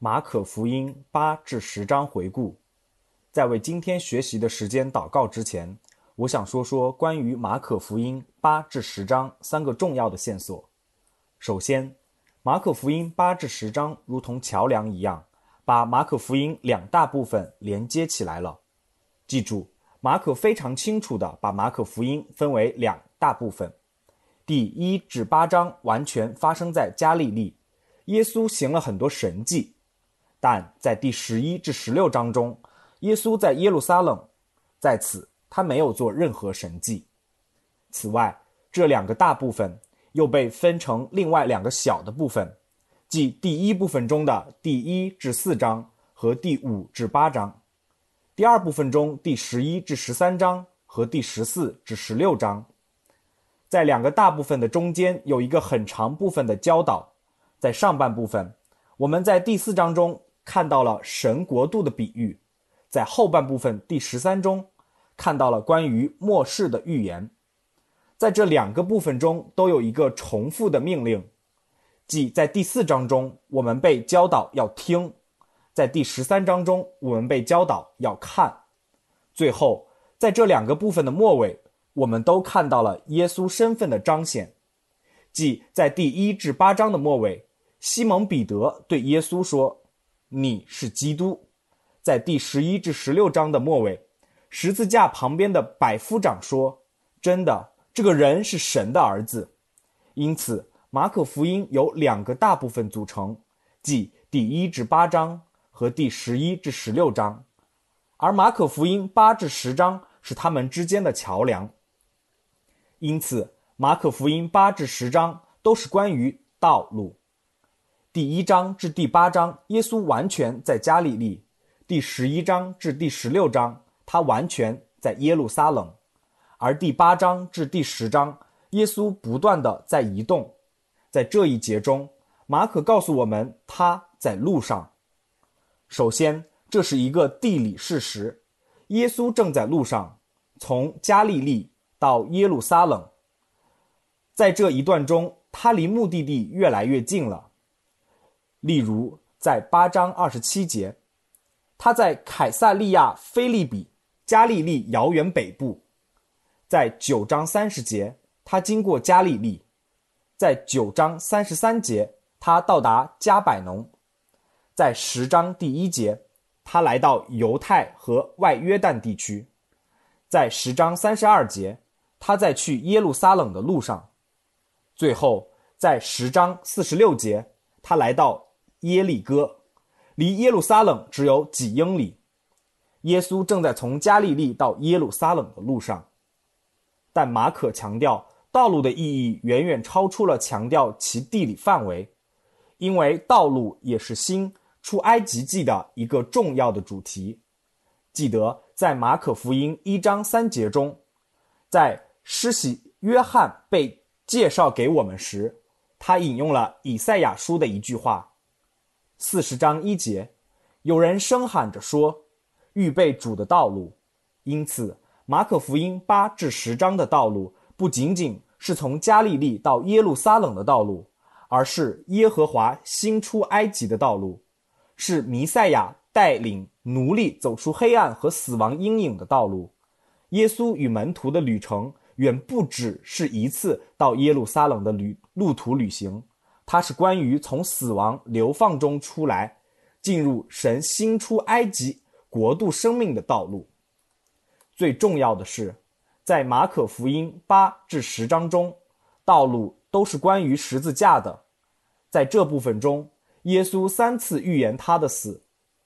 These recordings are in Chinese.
马可福音8至10章回顾。在为今天学习的时间祷告之前，我想说说关于马可福音8至10章3个重要的线索。首先，马可福音8至10章如同桥梁一样，把马可福音两大部分连接起来了。记住，马可非常清楚地把马可福音分为两大部分。第1至8章完全发生在加利利，耶稣行了很多神迹，但在第11至16章中，耶稣在耶路撒冷，在此他没有做任何神迹。此外，这两个大部分又被分成另外两个小的部分，即第一部分中的第1至4章和第5至8章，第二部分中第11至13章和第14至16章。在两个大部分的中间有一个很长部分的教导。在上半部分，我们在第4章中看到了神国度的比喻，在后半部分第13中看到了关于末世的预言。在这两个部分中都有一个重复的命令，即在第4章中我们被教导要听，在第13章中我们被教导要看。最后，在这两个部分的末尾，我们都看到了耶稣身份的彰显，即在第1至8章的末尾，西蒙彼得对耶稣说：“你是基督。”在第11至16章的末尾，十字架旁边的百夫长说：“真的，这个人是神的儿子。”因此，马可福音由两个大部分组成，即第1至8章和第11至16章，而马可福音8至10章是他们之间的桥梁。因此，马可福音8至10章都是关于道路。第1章至第8章，耶稣完全在加利利；第11章至第16章，他完全在耶路撒冷；而第8章至第10章，耶稣不断地在移动。在这一节中，马可告诉我们他在路上。首先，这是一个地理事实，耶稣正在路上，从加利利到耶路撒冷。在这一段中，他离目的地越来越近了。例如，在8章27节，他在凯撒利亚腓立比，加利利遥远北部。在9章30节，他经过加利利。在9章33节，他到达加百农。在10章第1节，他来到犹太和外约旦地区。在10章32节，他在去耶路撒冷的路上。最后，在10章46节，他来到耶利哥，离耶路撒冷只有几英里。耶稣正在从加利利到耶路撒冷的路上。但马可强调，道路的意义远远超出了强调其地理范围，因为道路也是新出埃及记的一个重要的主题。记得在马可福音1章3节中，在施洗约翰被介绍给我们时，他引用了以赛亚书的一句话。40章1节，有人声喊着说：“预备主的道路。”因此，马可福音8至10章的道路不仅仅是从加利利到耶路撒冷的道路，而是耶和华新出埃及的道路，是弥赛亚带领奴隶走出黑暗和死亡阴影的道路。耶稣与门徒的旅程远不只是一次到耶路撒冷的路途旅行，它是关于从死亡流放中出来，进入神新出埃及国度生命的道路。最重要的是，在马可福音8至10章中，道路都是关于十字架的。在这部分中，耶稣3次预言他的死。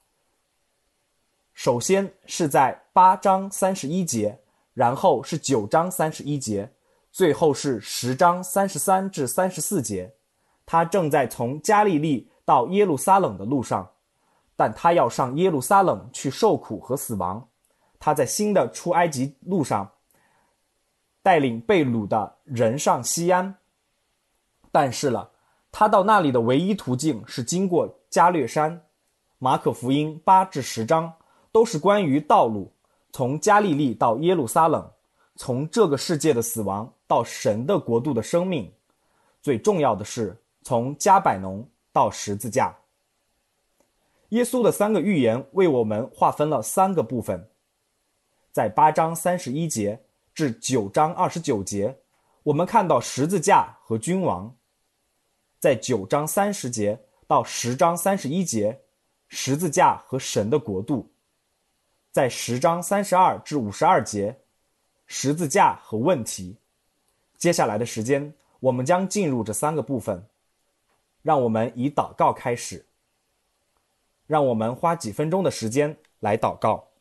首先是在8章31节，然后是9章31节，最后是10章33至34节。他正在从加利利到耶路撒冷的路上，但他要上耶路撒冷去受苦和死亡。他在新的出埃及路上带领被掳的人上西安，但是他到那里的唯一途径是经过加略山。马可福音8至10章都是关于道路，从加利利到耶路撒冷，从这个世界的死亡到神的国度的生命。最重要的是，从加百农到十字架。 耶稣的3个预言为我们划分了3个部分。在8章31节至9章29节，我们看到十字架和君王。在9章30节到10章31节，十字架和神的国度。在10章32至52节，十字架和问题。接下来的时间，我们将进入这3个部分。让我们以祷告开始。让我们花几分钟的时间来祷告。